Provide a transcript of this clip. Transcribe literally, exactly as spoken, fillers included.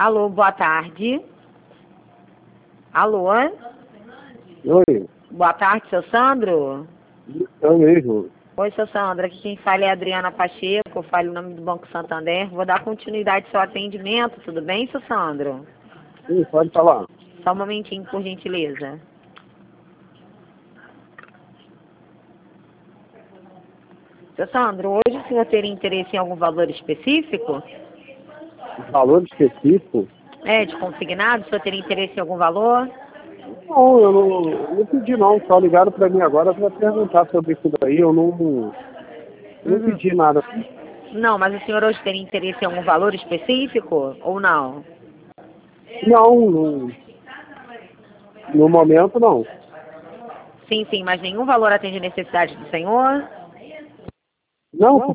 Alô, boa tarde. Alô? Oi, Boa tarde, seu Sandro? eu mesmo. Oi, seu Sandro. Aqui quem fala é a Adriana Pacheco. Eu falo em nome do Banco Santander. Vou dar continuidade ao seu atendimento. Tudo bem, seu Sandro? Sim, pode falar. Só um momentinho, por gentileza. Seu Sandro, hoje o senhor teria interesse em algum valor específico? Valor específico? É, de consignado? O senhor teria interesse em algum valor? Não, eu não, não pedi não. Só ligaram para mim agora para perguntar sobre isso daí. Eu não, não Uhum. pedi nada. Não, mas o senhor hoje teria interesse em algum valor específico ou não? Não, no, no momento não. Sim, sim, mas nenhum valor atende necessidade do senhor? Não,